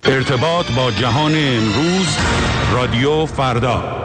ارتباط با جهان امروز، رادیو فردا.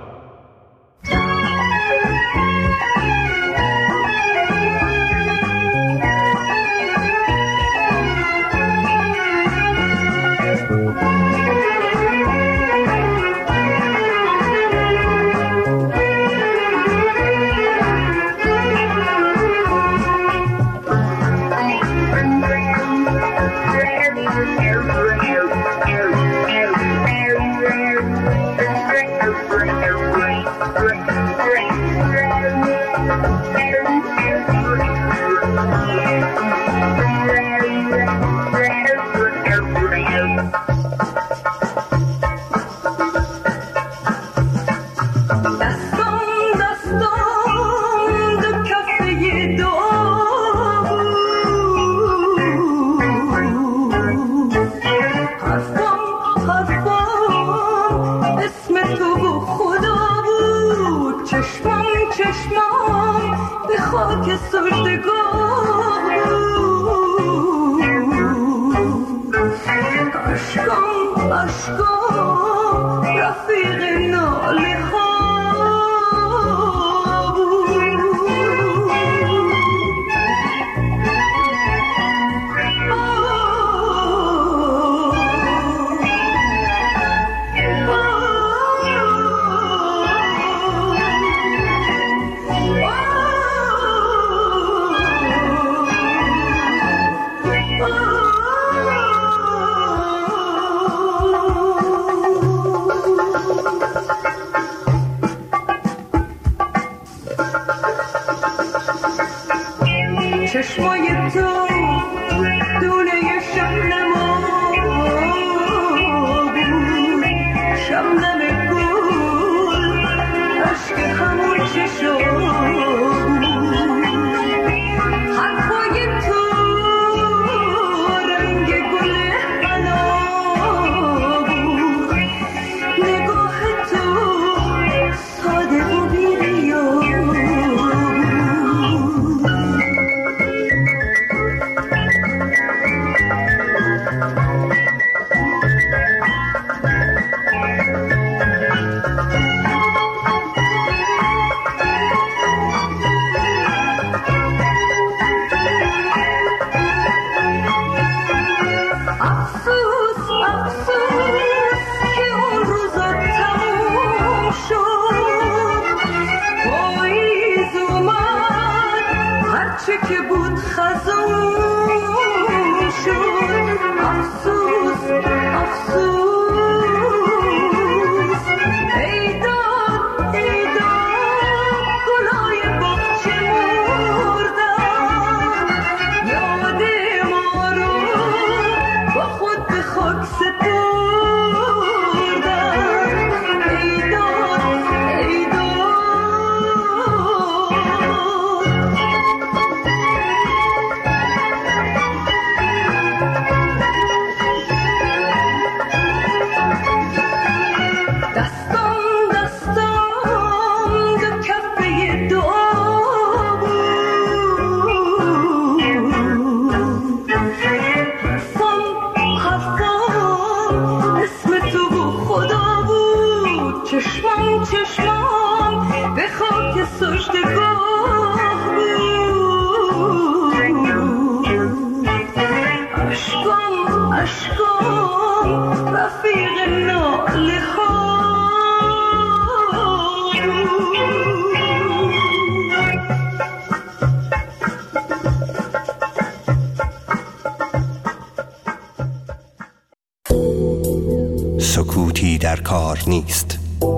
سکوتی در کار نیست.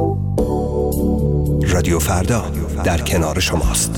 رادیو فردا در کنار شماست.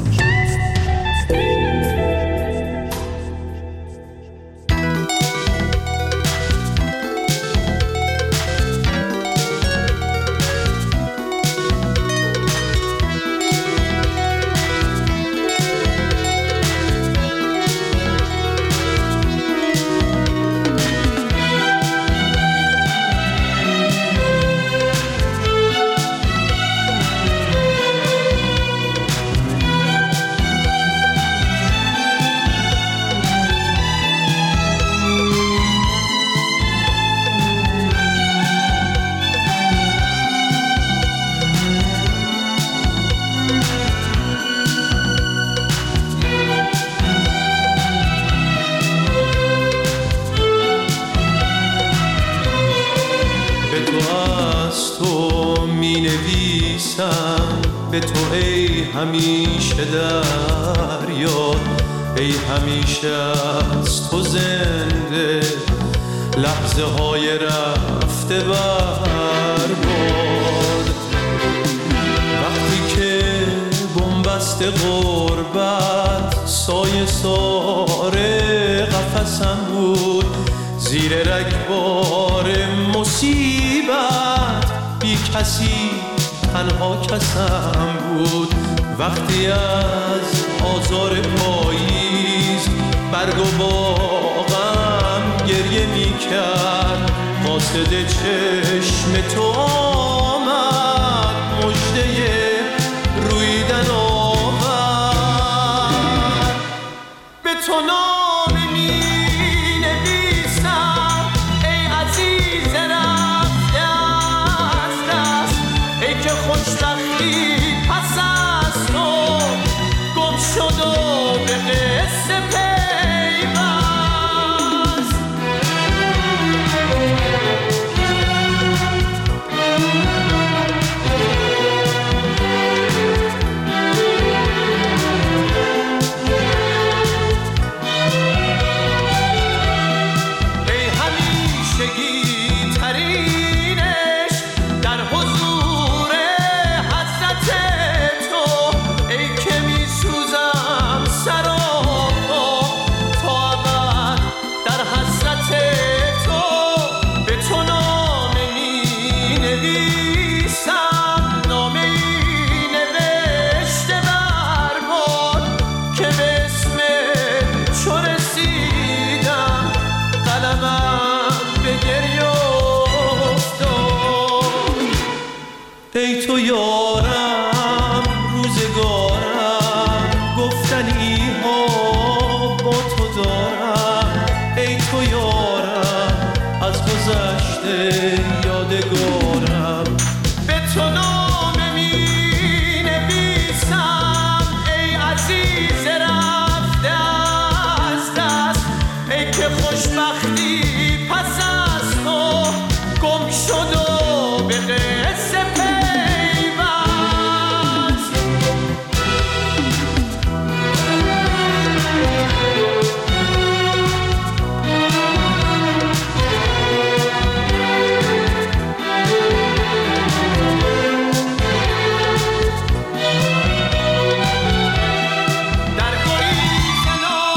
نویسم به تو ای همیشه در یاد، ای همیشه از تو زنده لحظه های رفته برباد. وقتی که بنبست غربت سایه ساره قفسم بود، زیر رگبار مصیبت بی کسی تنها کسم بود. وقتی از آزار پاییز برگ و باغم گریه می کرد، قاصد چشم تو آمد مژده رویدن آورد. به تو نامه می نویسم ای عزیز رفته از دست، ای که خوشبختی پس از تو گم شد و به قصه پیوست. ای همیشگی ترینش در حضور حضرت تو، ای که می سوزم سراپا تا ابد در حضرت تو. به تو نامه می نویسم، نامه ای نوشته برباد که به اسم چو رسیدم قلمم به گریه افتاد. ای تو یارم روزگارم، گفتنی ها با تو دارم. ای تو یارم از گذشته یادگارم. به تو نامه می نویسم ای عزیز رفته از دست، ای که خوشبختی پس از تو گم شد و به قصه پیوست. در گریز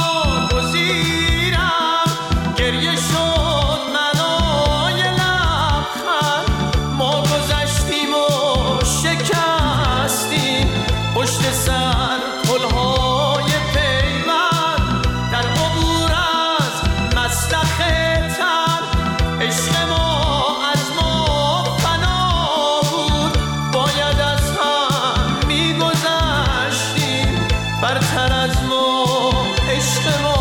ناگزیرم گریه شد منای لبخند، ما گذشتیم و شکستیم پشت سر پلهای پیوند. در عبور از مسلخ تن عشق ما از ما فنا بود، باید از هم میگذشتیم برتر از ما عشق ما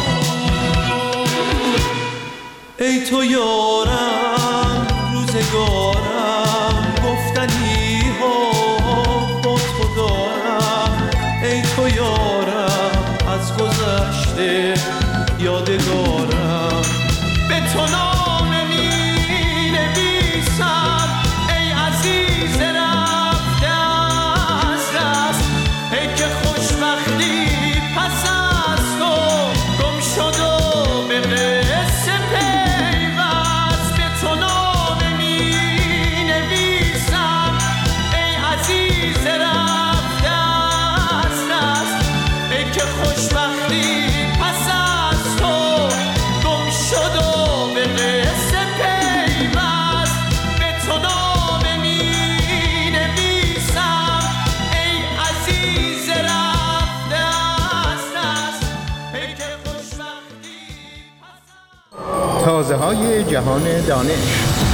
بود. ای تو یارم روزگارم، گفتنی ها با تو دارم. ای تو یارم از گذشته یادگارم. به تو نامه می نویسم ای عزیز رفته از دست، ای که خوشبختی پس از تو گم شد و به قصه پیوست. به تو نامه می نویسم ای عزیز رفته از دست، ای که خوشبختی پس از تو گم شد و به قصه پیوست. به تو نامه می نویسم ای عزیز رفته از دست، ای که خوشبختی پس از تازه های جهان دانش.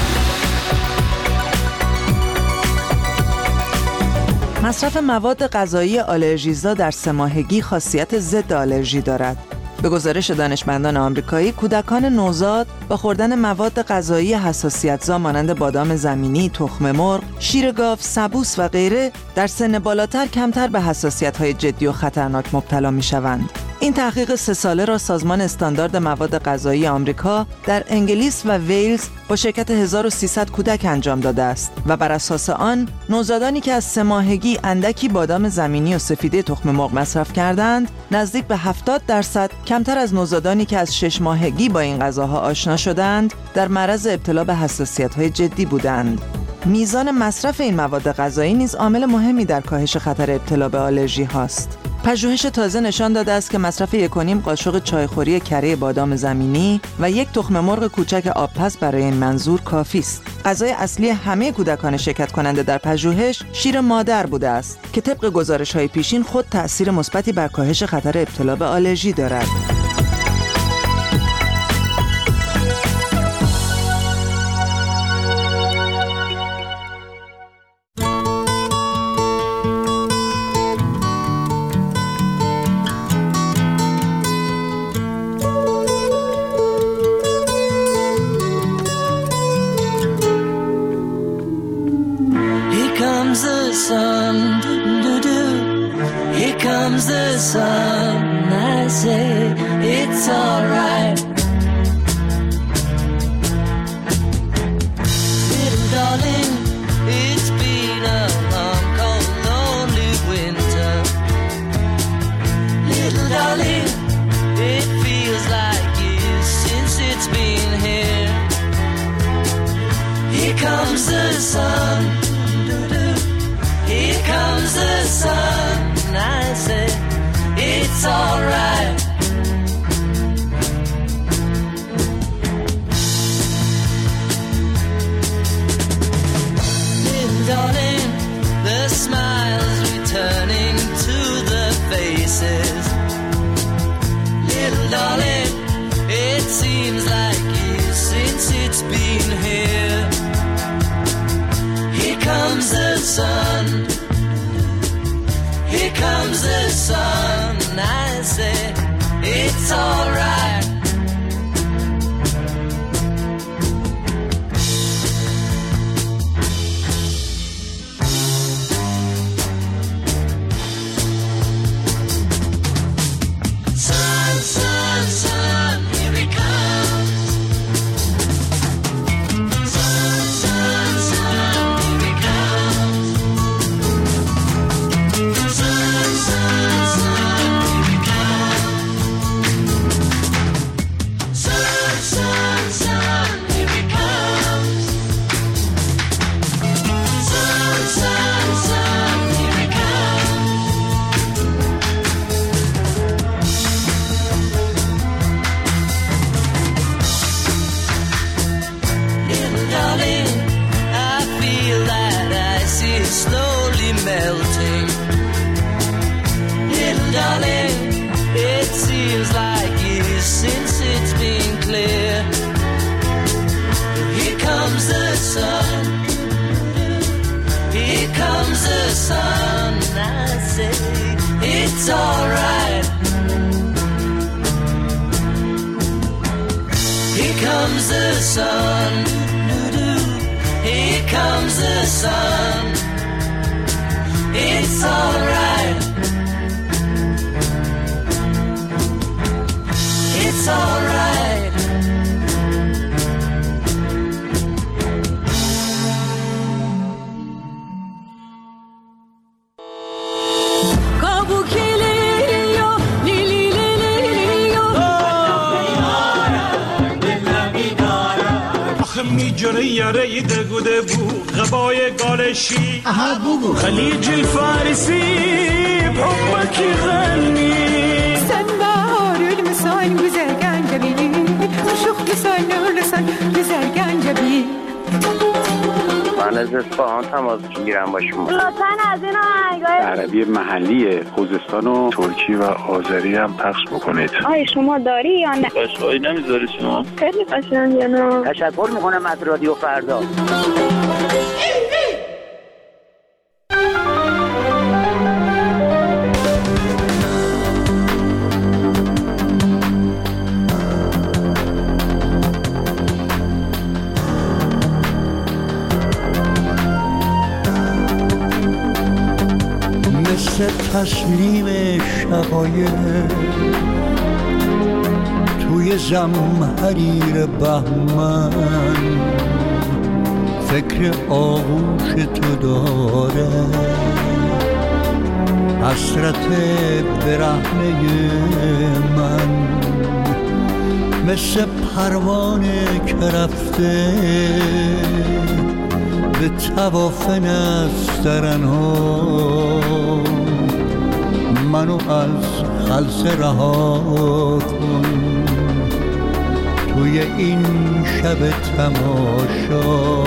مصرف مواد غذایی آلرژیزا در 3 ماهگی خاصیت ضد آلرژی دارد. به گزارش دانشمندان آمریکایی، کودکان نوزاد با خوردن مواد غذایی حساسیت‌زا مانند بادام زمینی، تخم مرغ، شیر گاو، سبوس و غیره در سن بالاتر کمتر به حساسیت‌های جدی و خطرناک مبتلا می‌شوند. این تحقیق 3 ساله را سازمان استاندارد مواد غذایی آمریکا در انگلیس و ویلز با شرکت 1300 کودک انجام داده است و بر اساس آن نوزادانی که از 3 ماهگی اندکی بادام زمینی و سفیده تخم مرغ مصرف کردند نزدیک به 70% کمتر از نوزادانی که از 6 ماهگی با این غذاها آشنا شدند در معرض ابتلا به حساسیت‌های جدی بودند. میزان مصرف این مواد غذایی نیز عامل مهمی در کاهش خطر ابتلا به آلرژی هاست. پژوهش تازه نشان داده است که مصرف 1.5 قاشق چایخوری کره بادام زمینی و 1 تخم مرغ کوچک آبپز برای این منظور کافی است. غذای اصلی همه کودکان شرکت کننده در پژوهش شیر مادر بوده است که طبق گزارش‌های پیشین خود تأثیر مثبتی بر کاهش خطر ابتلا به آلرژی دارد. It's alright, little darling. It's been a long, cold, lonely winter. Little darling, it feels like years since it's been here. Here comes the sun. Here comes the sun. And I say it's alright. Darling, the smiles returning to the faces. Little darling, it seems like years since it's been here. Here comes the sun. Here comes the sun. And I say, it's alright. It's alright. Here comes the sun. Here comes the sun. It's alright. It's alright. میجره یاره دگوده بو غبای گالشی اها بگو خلیج الفارسی بحبك غني sen baharül misal güzel gencebi aşık misal nurlusan güzel gencebi من از اصفهان تماس میگیرم با شما. لطفاً از این آهنگای عربی محلی خوزستان و ترکی و آذری هم پخش بکنید. آیا شما داری یا نه؟ قشقایی نمیذاری شما؟ خیلی قشنگه نه؟ تشکر میکنم از رادیو فردا. مثل تسلیم شقایق توی زمحریر بهمن فکر آغوش تو داره، حسرت برهنه من مثل پروانه که رفته به طواف نسترنها، منو از خلسه رها کن توی این شب تماشا.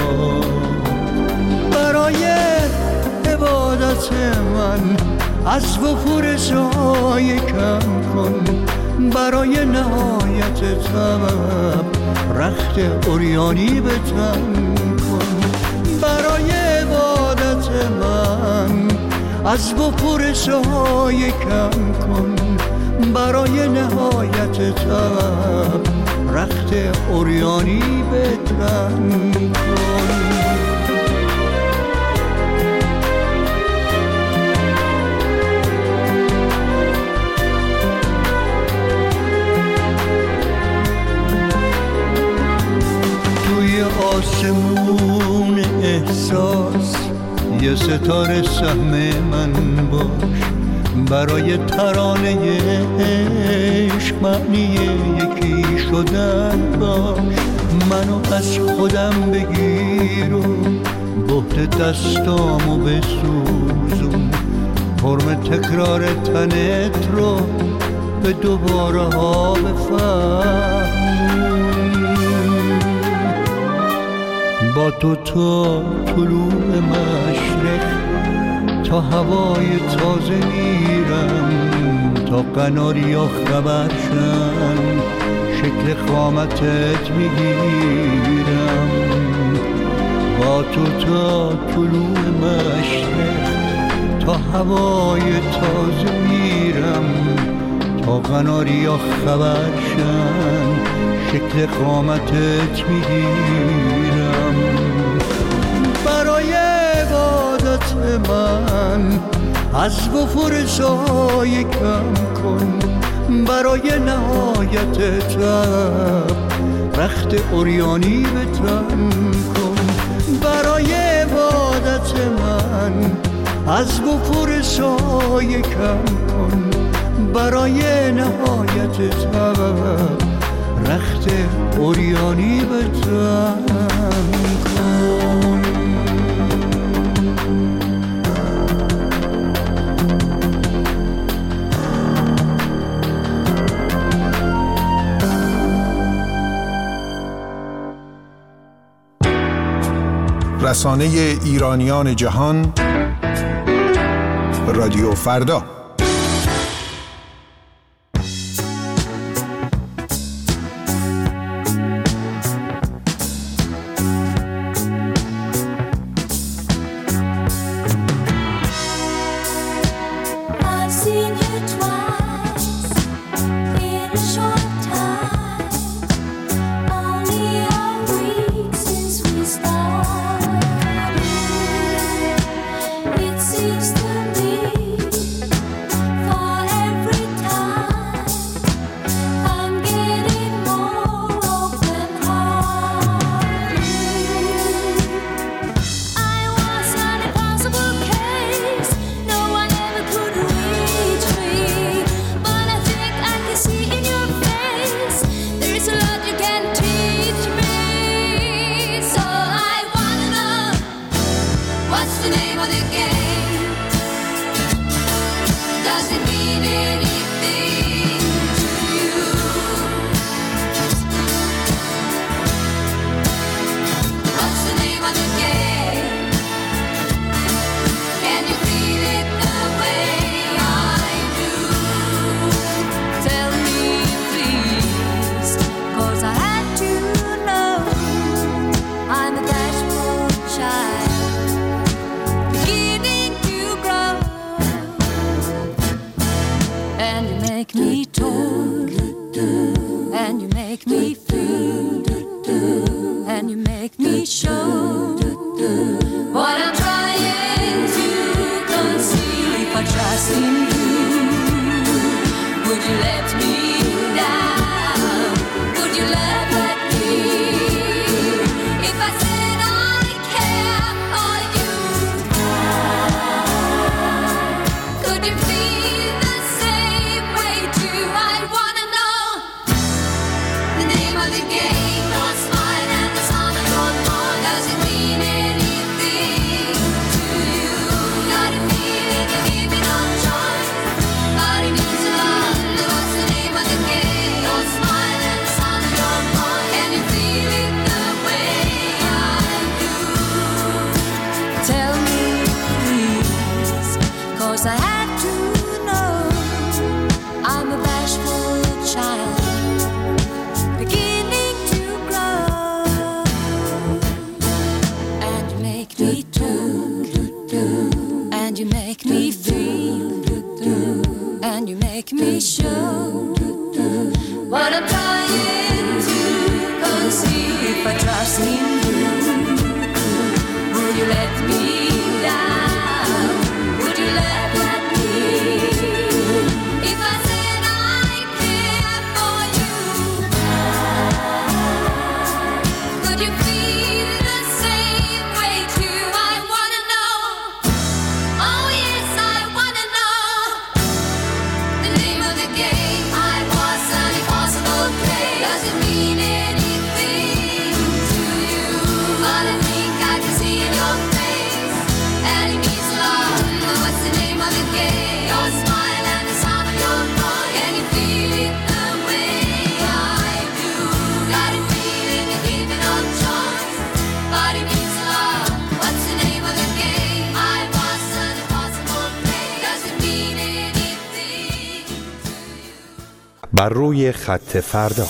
برای عبادت من از وفور سایه کم کن، برای نهایت طلب رخت عریانی به تن کن، برای عبادت من از وفور سایه کم کن، برای نهایت طلب رخت عریانی به تن کن. آسمون احساس یه ستاره سهم من باش، برای ترانه عشق معنی یکی شدن باش. منو از خودم بگیر و بهت دستامو بسوزون، فرم تکرار تنت رو به دوباره ها بفهمون. با تو تا طلوع مشرق تا هوای تازه میرم، تا قناریا خبر شن شکل قامتت میگیرم. با تو تا طلوع مشرق تا هوای تازه میرم، تا قناریا خبر شن شکل قامتت میگیرم. برای عبادت من از وفور سایه کم کن، برای نهایت طلب رخت عریانی به تن کن، برای عبادت من از وفور سایه کم کن، برای نهایت طلب رخت عریانی به تن کن. رسانه ایرانیان جهان، رادیو فردا. What I'm trying to conceive, if I trust in you, would you let me down? Would you let me? If I said I care for you, could you feel the same way too? I wanna know. Oh yes, I wanna know the name of the game. I was an impossible play. Does it mean anything to you? But I think I can see in your face, and it means a lot. What's the name of the game? Your smile and the sound of your voice. Can you feel it the way I do? Got a feeling you're giving no choice, but it means a lot. What's the name of the game? I was an impossible play. Does it mean anything to you? بر روی خط فردا.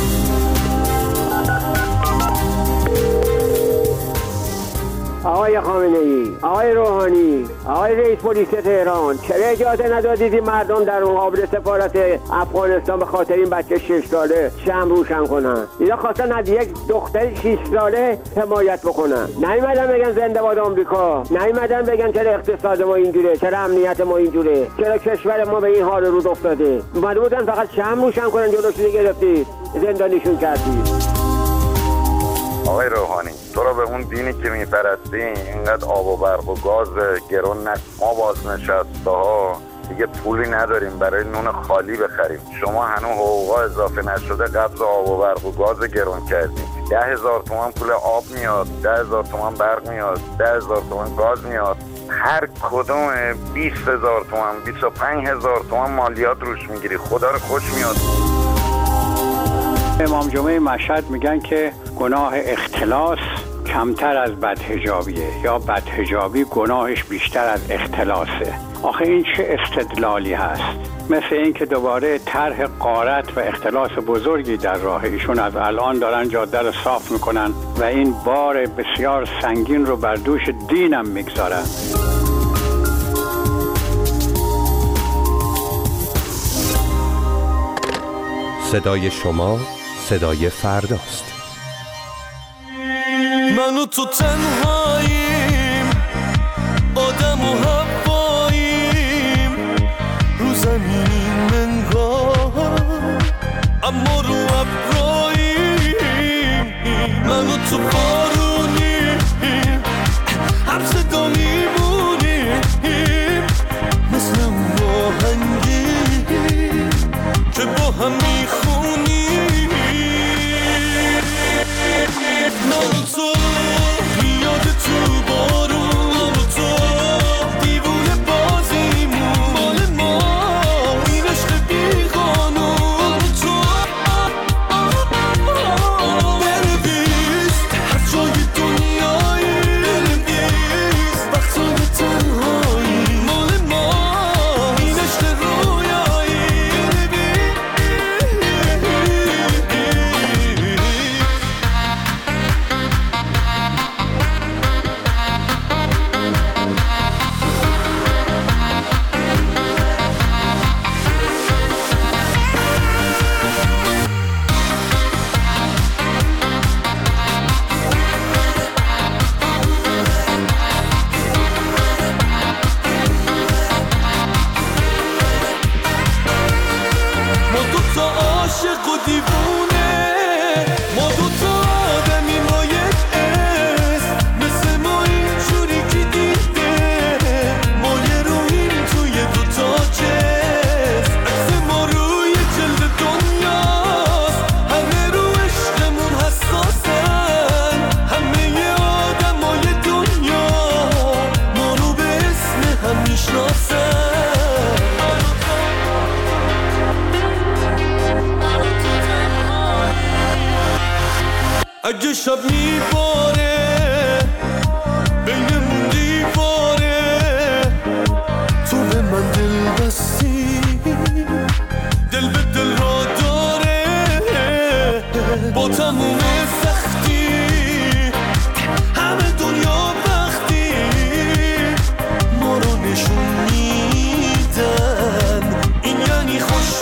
آقای خامنه‌ای، آقای روحانی، آقای رئیس پلیس تهران، چرا اجازه ندادید این مردم در مقابل سفارت افغانستان به خاطر این بچه 6 ساله شمع روشن کنن؟ اینا خواستن از یک دختر 6 ساله حمایت بکنن. نیومدن بگن زنده باد آمریکا، نیومدن بگن چرا اقتصاد ما اینجوره، چرا امنیت ما اینجوره، چرا کشور ما به این حال رو افتاده. اومده بودن فقط شمع روشن کنن، جلوشون گرفتید، زندانیشون کردید. آقای روحانی، تو را به اون دینی که میپرستی اینقدر آب و برق و گاز گرون نکن. ما بازنشسته ها دیگه پولی نداریم برای نون خالی بخریم. شما هنوز حقوقا اضافه نشده قبض آب و برق و گاز گرون کردیم. 10,000 تومان پول آب میاد، 10,000 تومان برق میاد، 10,000 تومان گاز میاد. هر کدوم 20,000 تومان 25,000 تومان مالیات روش میگیری. خدا رو خوش میاد. امام جمعه مشهد میگن که گناه اختلاس کمتر از بدحجابیه یا بدحجابی گناهش بیشتر از اختلاسه. آخه این چه استدلالی هست؟ مثل این که دوباره طرح غارت و اختلاس بزرگی در راه ایشون از الان دارن جاده رو صاف میکنن و این بار بسیار سنگین رو بر دوش دینم میگذارن. صدای شما صدای فرداست. من و تو تنهاییم، آدم و حواییم، رو زمینیم منگاه اما رو ابراییم. من و تو بارونیم، هم صدا میمونیم، مثل اون آهنگیم که با هم میخونیم. من و تو میاد تو بارون، من و تو دیوونه بازیمون، مال ما این عشق بی قانون. من و تو بنویس هر جای دنیایی، بنویس وقتای تنهایی، مال ما این عشق رویایی. ما دوتا عاشق و دیوونه، ما دوتا آدمیم با یک اسم، مثل ما اینجوری که دیده ما یه روییم توی دوتا جسم. عکس ما روی جلد دنیاست، همه رو عشقمون حساسن، همه آدمای دنیا ما رو به اسم هم میشناسن. اگه شب میباره بینمون دیواره، تو به من دل بستی، دل به دل را داره، با تموم سختی همه دنیا بختی ما رو نشون میدن. این یعنی خوش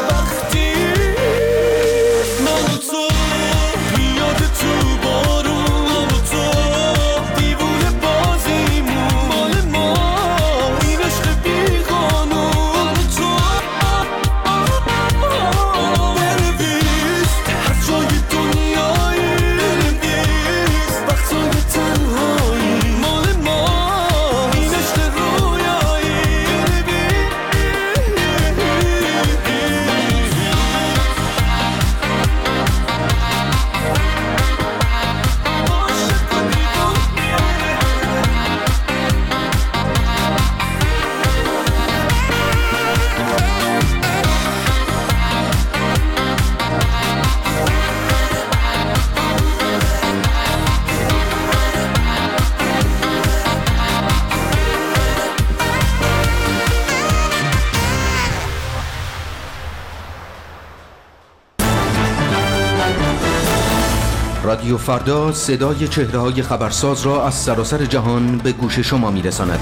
رادیو فردا صدای چهره‌های خبرساز را از سراسر جهان به گوش شما می‌رساند.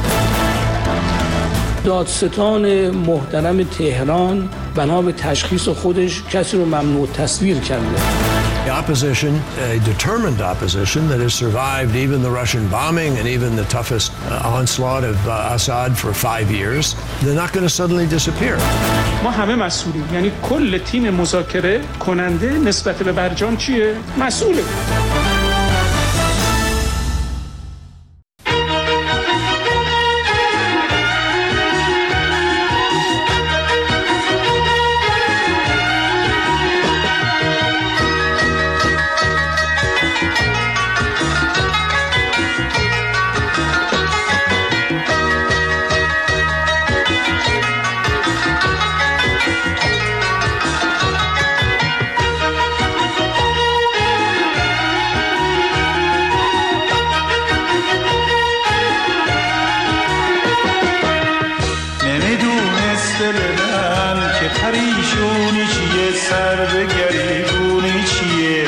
دادستان محترم تهران بنا به تشخیص خودش کسی رو ممنوع تصویر کرده. The opposition, a determined opposition that has survived even the Russian bombing and even the toughest onslaught of Assad for 5 years, they're not going to suddenly disappear. ما همه مسئولیم، یعنی کل تیم مذاکره کننده نسبت به برجام چیه؟ مسئوله. پریشونی چیه سر به گریبونی چیه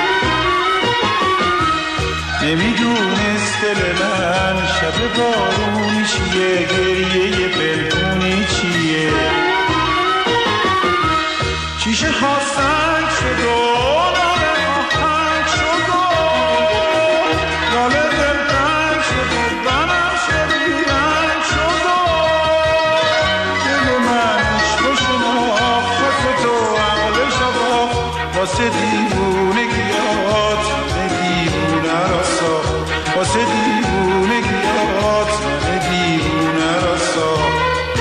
نمیدونست دل من شب بارونی چیه گریه پلکونی چیه چیشه ها سنگ شد و لاله آهنگ شد و لاله دل تنگ شد و بنم شد بیرنگ شد و دل من عشق و شناخت واسه تو عقل شباخت واسه دیوونگیات دیوونه را ساخت واسه دیوونگیات دیوونه را ساخت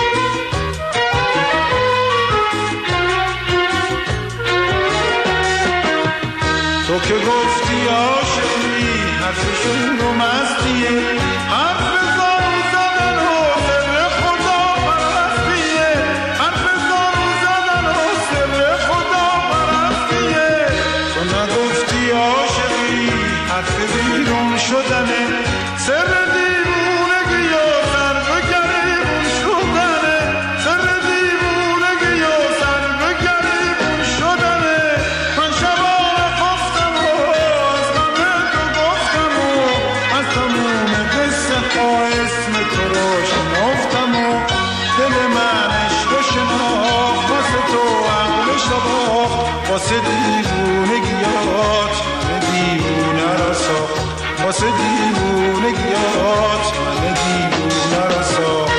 تو که گفتی عاشقی حرفشون رو مستیه حرف زارو زدن و سر خدا پرستیه حرف زارو زدن و سر خدا پرستیه تو نگفتی عاشقی حرف بیرون شدنه سر دیوونگی و سر به گریبون شدنه سر دیوونگی و سر به گریبون شدنه من شبانه خفتم و از غم تو گفتم و از تموم قصه ها اسم تو رو شنفتم و دل من عشق و شناخت واسه تو عقل شباخت واسه دیوونگیات من دیوونه را ساخت واسه دیوونگیات من دیوونه را ساخت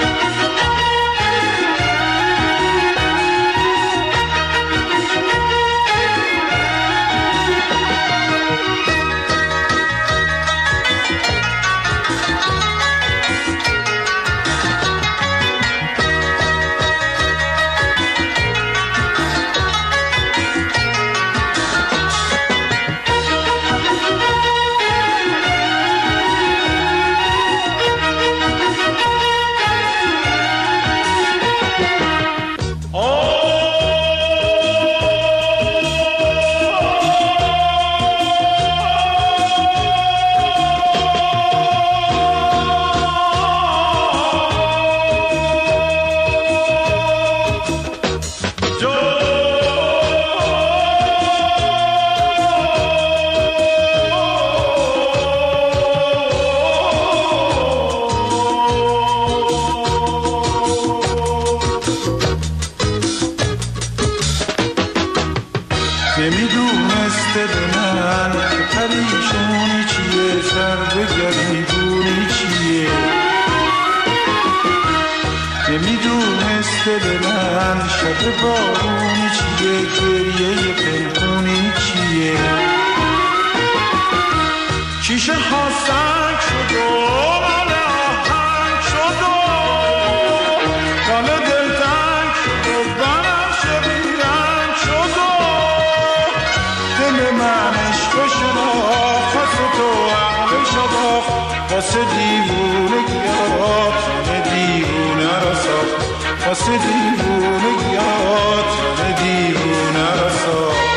نمیدونست دل من پریشونی چیه سر به گریبونی چیه نمیدونست دل من شب بارونی چیه گریه پنهونی چیه چیشه ها سنگ شد و لاله آهنگ شد و لاله دل تنگ شد و بنفشه بیرنگ شد و دل من عشق و شناخت واسه تو عقل شباخت واسه دیوونگیات من دیوونه را ساخت واسه دیوونگیات من دیوونه را ساخت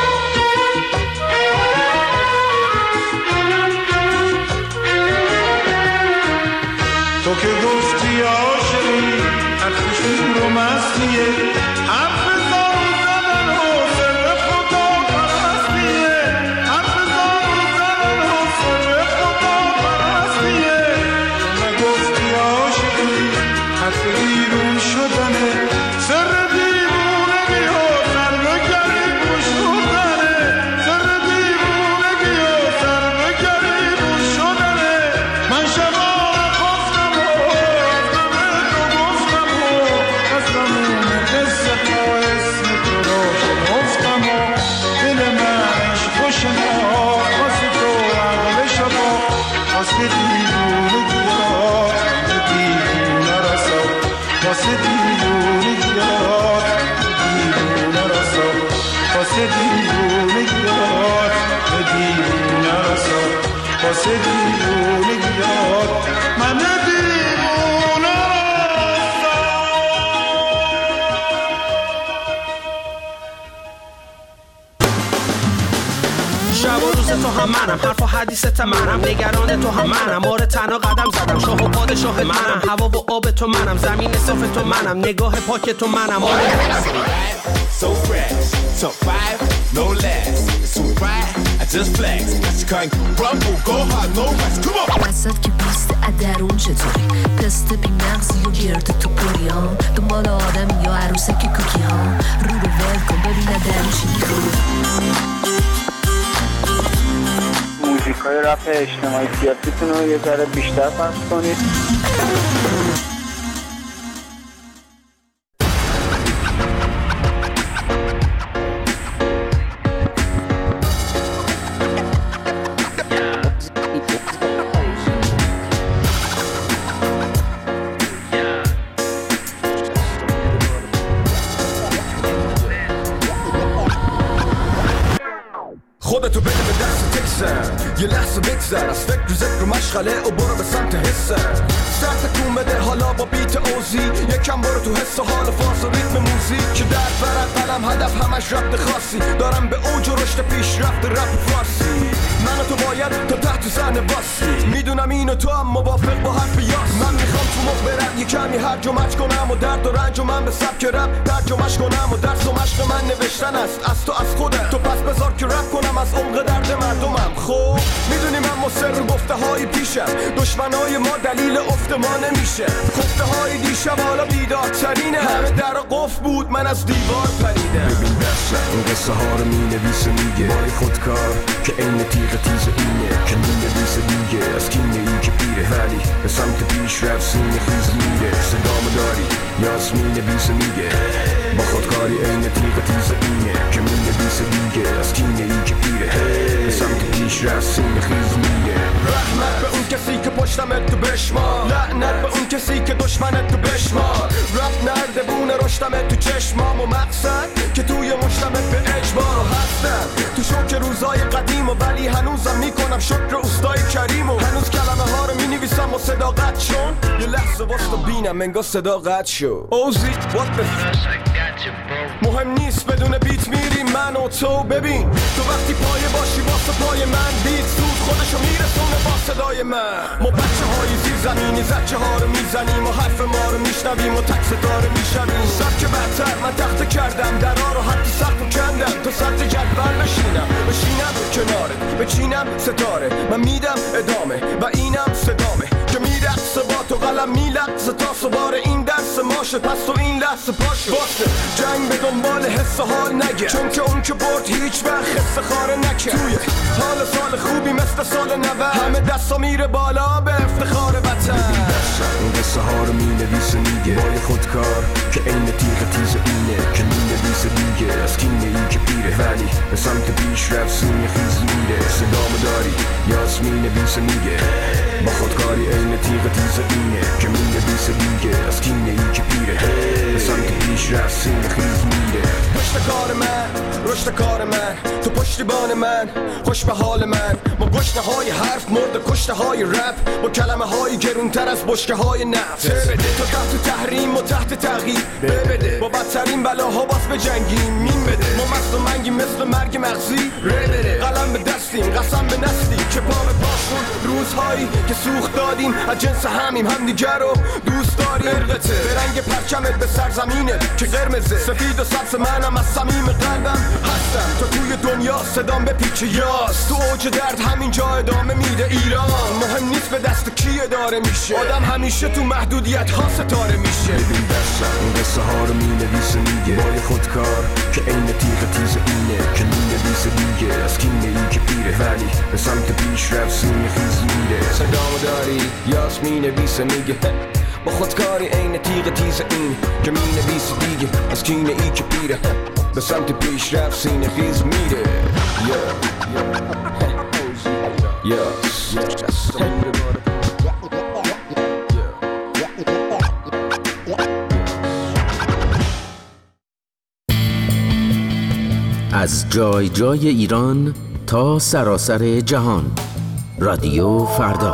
تو که گفتی عاشقی حرفشون رو مستیه حرف زارو زدن و سر خدا پرستیه حرف زارو مثل دیوونگیات من دیوونه شب و روز تو هم منم، حرف و حدیثت منم، نگران تو هم منم، آره تنها قدم زدم، شاه و پادشاه منم، هوا و آب تو منم، زمین صاف تو منم، نگاه پاک تو منم، آره So fresh, top 5, no less. So right, I just flex. I can't rumble, go hard, no rest. Come on. وسط که بیست ادرون چطوری پست بی مغزی و گرد تو پریان دنبال آدم یا عروسک کوکی ها رو ول کن ببینه درون چی میخوری موزیکای رپ اجتماعی سیاسیتون رو یه ذره بیشتر پخش کنید. خودتو بده به دست تکسم یه لحظه بگذر از فکر و ذکر و مشغله و برو به سمت حسم سر تکون بده حالا با بیت اوزی یکم برو تو حس و حال فاز و ریتم موزیک که درد برد قلم هدف همش ربط خاصی دارم به اوج و رشد پیش رفت رپ فارسی من و تو باید تا تحت زن باسی میدونم اینو تو هم موافق با حرف یاس من میخوام تو مخ برم یه کمی هرج و مرج کنم و درد و رنج و من به سبک رپ ترجمه‌اش کنم و درس و مشق من نوشتن است از تو از خودت تو پس بذار که رپ کنم از عمق درد مردمم خب میدونی من مصر گفته های پیشم دشمنای ما دلیل افت ما نمیشه خفته های دیشب حالا بیدارترینه همه در قفل بود من از دیوار پریدم ببین دستم این قصه ها رو مینویسه میگه بای خودکار که این تیغ تیز اینه که مینویسه دیگه از کینه ای که پیره ولی به سمت پیش رفت سینه خیز میره صدامو داری یاس مینویسه میگه با خودکاری این تیغ تیز اینه که مینویسه دیگه از کینه ای که پیره به سمت پیش رفت سینه خیز میره رحمت به اون کسی که پشتمت تو بشمار لعنت به اون کسی که دشمنت تو بشمار رفت نردبونه رشتمت تو چشمام و مقصد که توی مشتمت به اجبار هستم تو شوک روزای قدیم و ولی هنوزم میکنم شکر اوستای کریم و هنوز کلمه ها رو مینویسم و صداقت شون یه لحظه واسه بینم انگار صداقت شو اوزی what the مهم نیست بدون بیت میریم من و تو ببین تو وقتی پایه باشی واسه پای من بیت زود خودشو میرسونه با صدای من ما بچه های زیر زمینی زچه ها رو میزنیم و حرف ما رو میشنویم و تک ستاره میشنویم سبک برتر من تخته کردم درا رو حتی سخت و کندم تا سطح جدول بشینم کنارت بچینم ستاره من میدم ادامه و اینم صدامه که میرقصه با تو قلم میلقصه تا سوار این درس ماشه پس تو این لحظه پاشه واسه جنگ به دنبال حس و حال نگه چون که اون که برد هیچ وقت حس خاره نکه توی حال سال خوبی مثل سال 90 همه دستا میره بالا به افتخار وطن این قصه ها رو مینویسه میگه بای خودکار که این تیغ تیز اینه که مینویسه دیگه از کینه ای که پیره ولی به سمت پیش رفت سینه خیز میره صدامو داری یاس مینویسه میگه با خودکاری این تیغ تیز اینه که مینویسه دیگه از کینه ای که پیره به سمت پیش رفت سینه خیز میره رشد کار من تو پشتیبان من خوش به حال من با گشنه های حرف مرد کشته های رپ با کلمه های گرونتر از بشکه های نفت تو تحت تحریم و تحت تغییر بده با بدترین بلاها باز به جنگیم مین بده ما مست و منگیم مثل مرگ مغزی بده قلم به دستیم قسم به نسلی که پا به پاشون روزهایی که سوخت دادیم از جنس هم دیگر رو دوست داریم ارقته به رنگ پرچمت به سرزمینت که قرمزه سفید و سبز منم از صمیم قلبم هستم تو توی دنیا صدام به پیچ یاس تو اوج درد همینجا ادامه میده ایران مهم نیست به دست کی اداره میشه آدم همیشه تو محدودیت ها ستاره میشه ببین دستم این قصه ها رو مینویسه میگه بای خودکار که این تیغ تیز اینه که مینویسه دیگه از کینه ای که پیره ولی به سمت پیش رفت سینه خیز میره صدامو داری یاس مینویسه میگه با خودکاری این تیغ تیز این که مینویسه دیگه از کینه ای که پیره به سمت پیش رفت سینه خیز میره از جای جای ایران تا سراسر جهان رادیو فردا.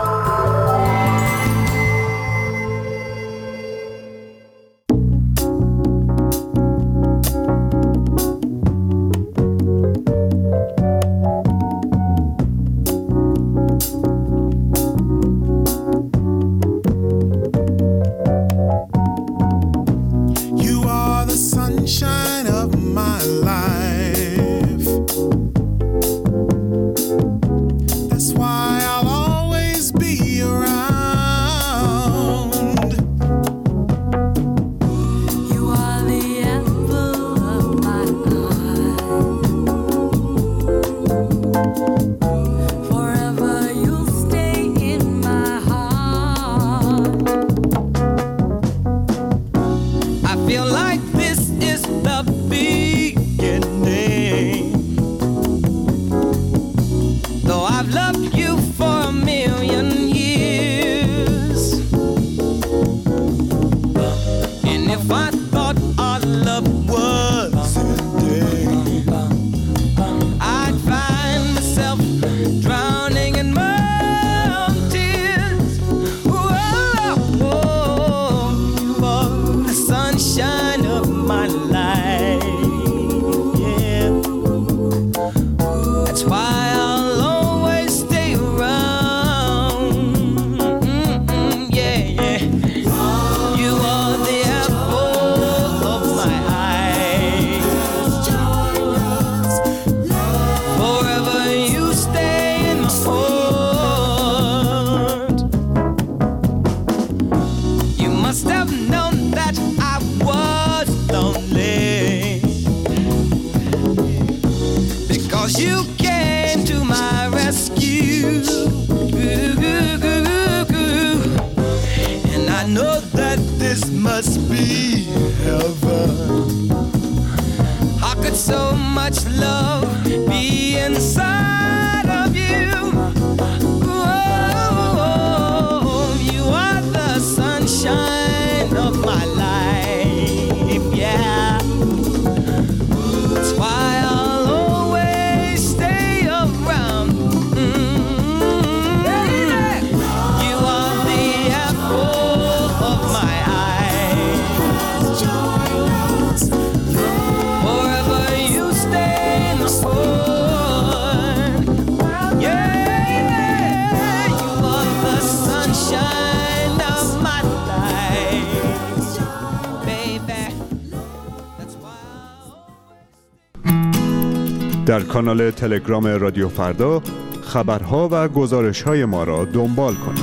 در کانال تلگرام رادیو فردا خبرها و گزارش‌های ما را دنبال کنید.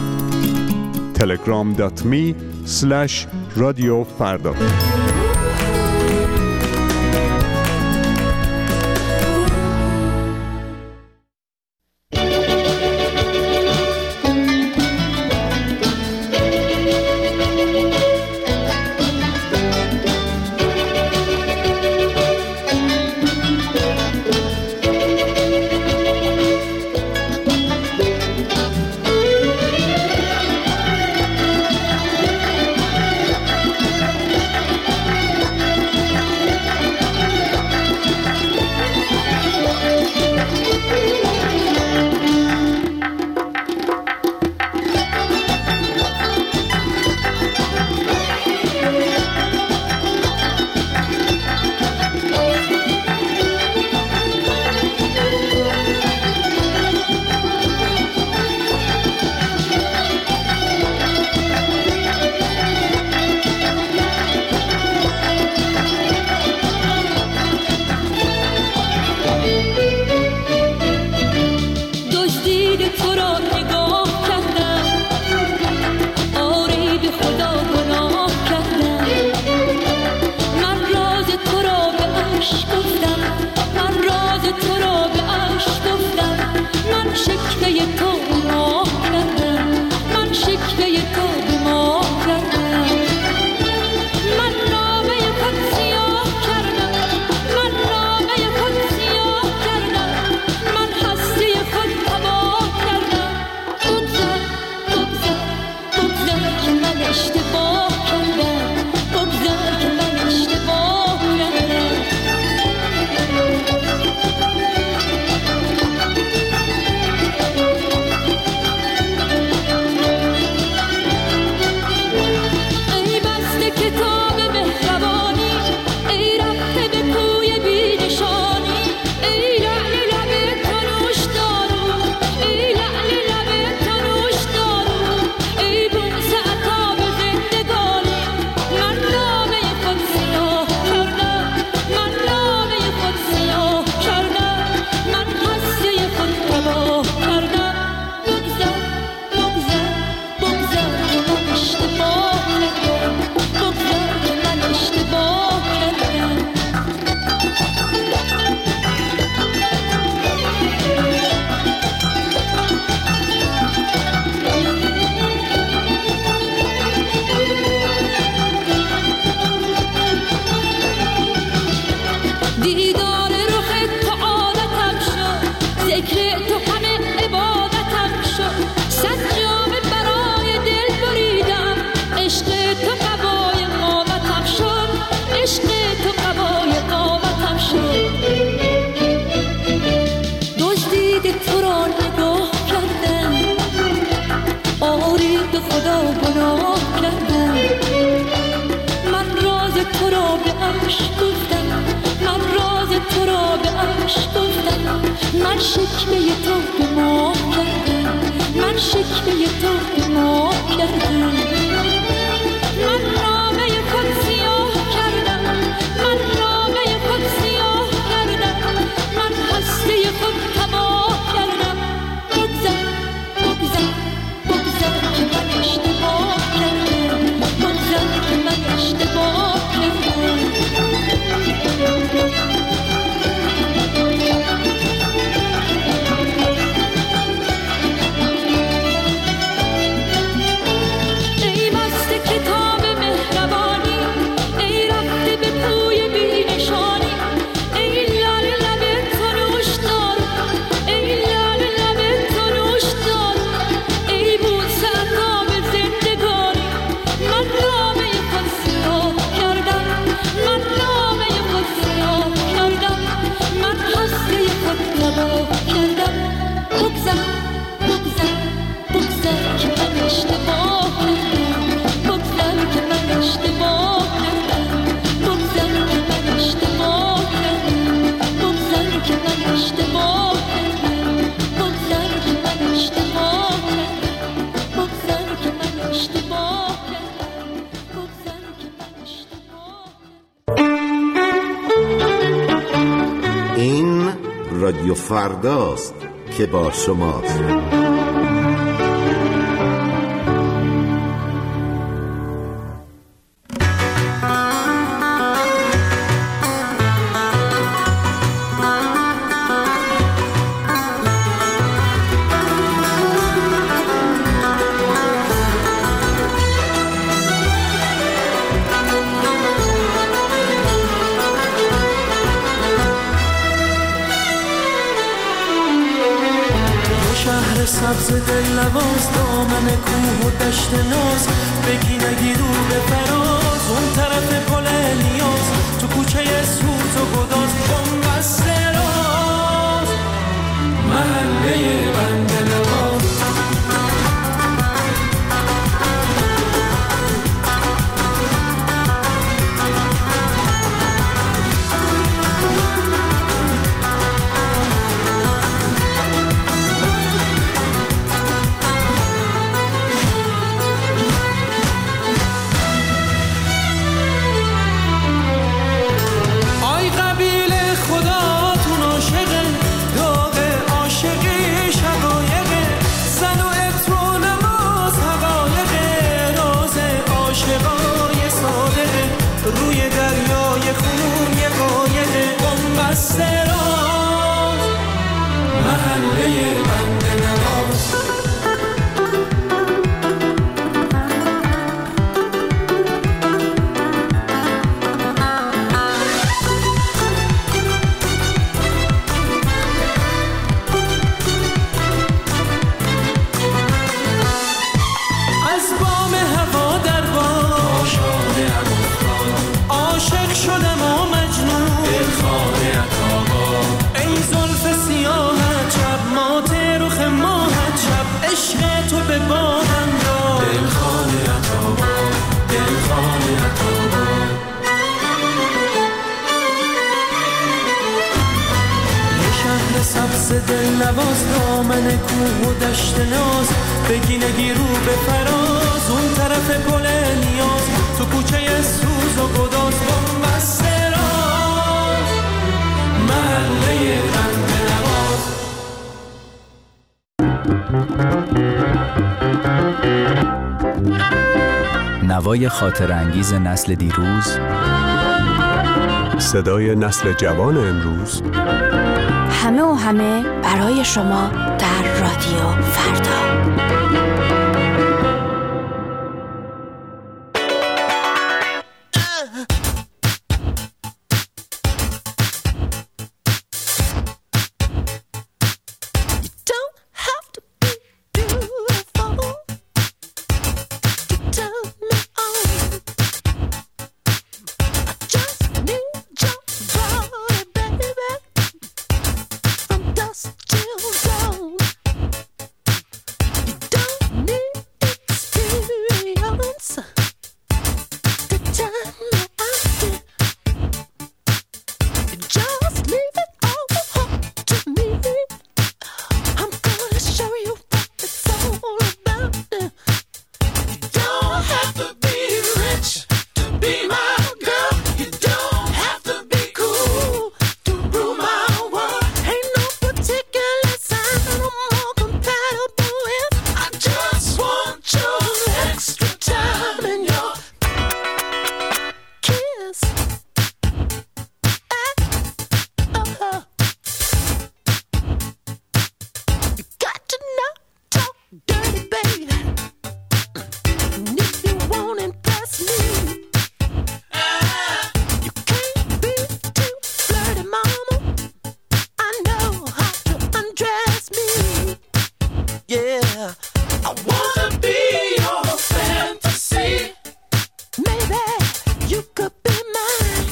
telegram.me/رادیوفردا. شکوه تو به ما کردم، من شکوه تو به ما کردم، من نامه خود سیاه کردم، من نامه خود سیاه کردم، من هسته خود تباه کردم. بگذر بگذر بگذر که من اشتباه کردم، بگذر که من اشتباه کردم. ای بسته کتاب مهربانی، ای رفته به کوی بی نشانی، ای لال لب تو نوش دار، ای لال لب تو نوش دار، ای بوسه عذاب زندگانی. من نامه خود سیاه کردم، من نامه خود سیاه کردم، من هسته خود تباه کردم. بگذر بگذر بگذر که من اشتباه کردم، بگذر که من اشتباه کردم، بگذر که من اشتباه کردم، بگذر که من اشتباه کردم، بگذر که من اشتباه کردم، بگذر که من اشتباه کردم، بگذر که من اشتباه. این رادیو فرداست که با شماست. شهر سبز دلنواز، دامن کوه و دشت ناز، بگی نگی رو به فراز، اون طرف پل نیاز، تو کوچه سوز و گداز، بنبست راز، محله بنده نواز. روی دریای خون یه قایق بنبست راز، محله بنده نواز. از بام هوا در بام شانه عاشق شدم و مجنون، دلخانه عطابا، ای زلف سیاهت شب، مات رخ ماهت شب، عشق تو به بادم داد، دلخانه عطابا، دلخانه عطابا. یه شهر سبز دلنواز، دامن کوه و دشت ناز، بگی نگی رو به فراز، اون طرف پل نیاز، تو کوچه سوز و گداز، بنبست راز، محله بنده نواز. نوای خاطرانگیز نسل دیروز، صدای نسل جوان امروز، همه و همه برای شما در رادیو فردا. I wanna be your fantasy. Maybe you could be mine.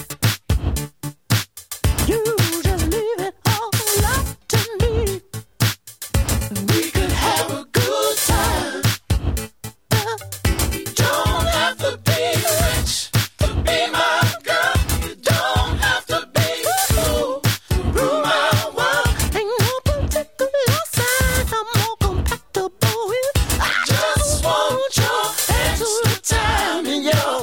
You just leave it all up to me. We could have a good time. You don't have to be rich to be my girl. You don't have to be cool to rule my world. Ain't no particular sign I'm more compatible with. I just want your extra time and your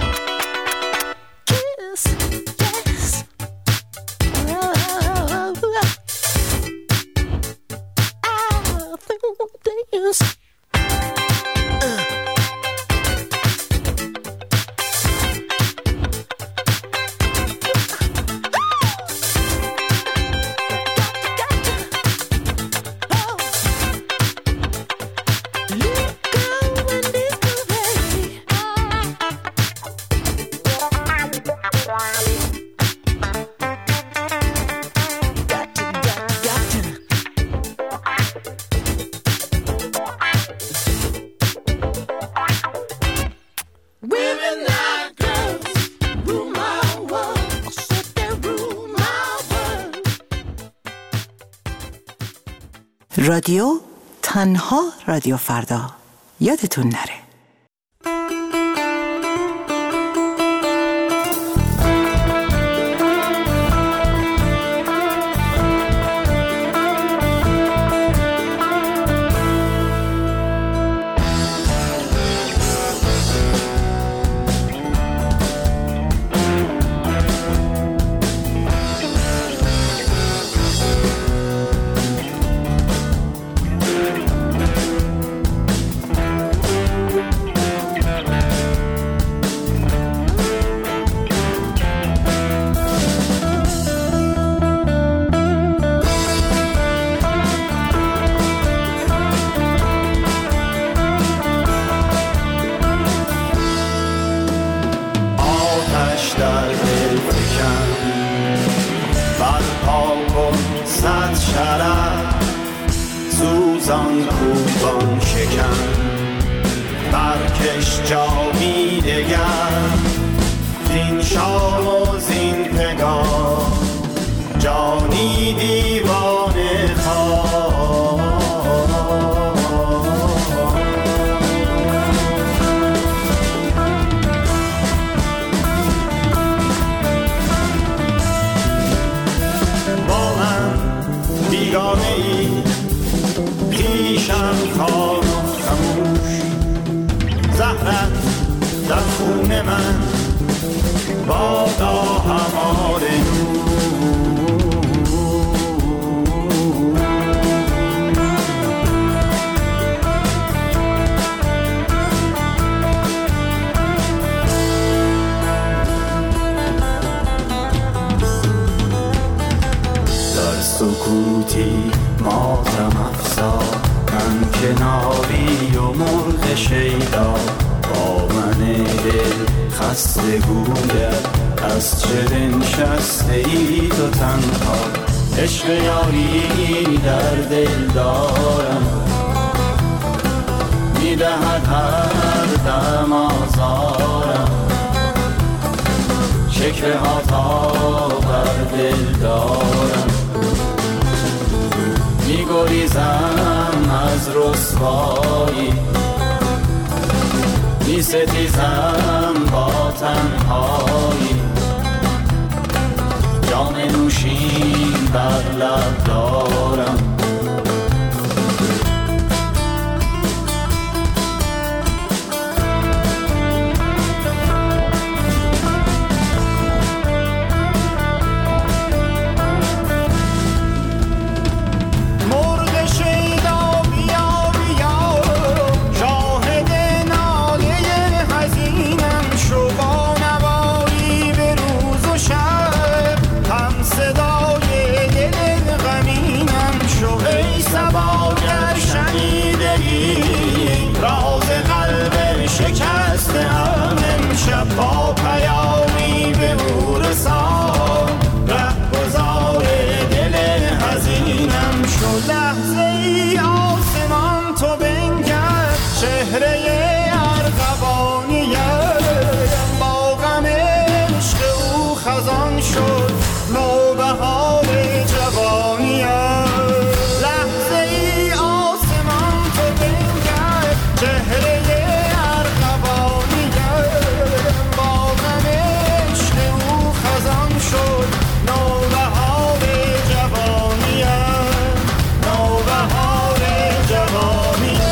kiss, yes. I think dance. women and girls rule my world. So they rule my world. رادیو تنها رادیو فردا، یادتون نره. سوزان کوبان شکن برکش جامی دگر زین شام و زین پگاه جانی دیوانه خواه با من بیگانه ای پیشم خار و خموش زهرت در خون من بادا همار در سکوتی ماتم افزا من کناری و مرغ شیدا با من دل خسته گوید از چه بنشسته ای تو تنها عشق یاری در دل دارم میدهد هر دم آزارم شکوه ها تا بر دل دارم میگریزم از رسوایی میستیزم با تنهایی جام نوشین بر لب دارم چهره ارغوانیم با غم عشق او خزان شد نوبهار جوانیم لحظه ای آسمان تو بنگر چهره ارغوانیم با غم عشق او خزان شد نوبهار جوانیم نوبهار جوانیم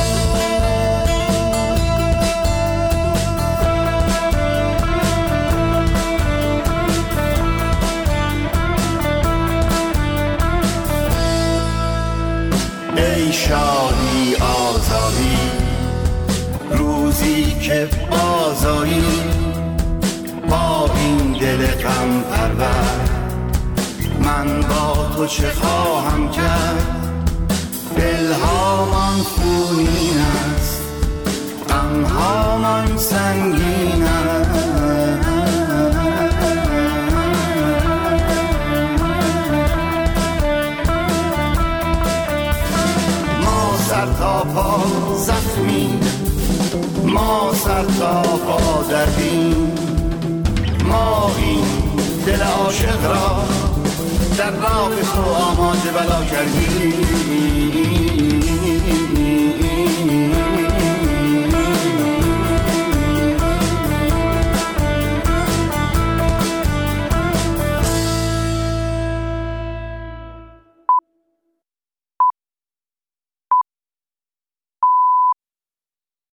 ای شادی آزادی روزی که بازایی با این دل غم پرور من با تو چه خواهم کرد دلهامان خونین است غمهامان سنگین است ما سر تا پا زخمی ما سر تا پا دردیم ما این دل عاشق را در راه تو آماده بلا کردیم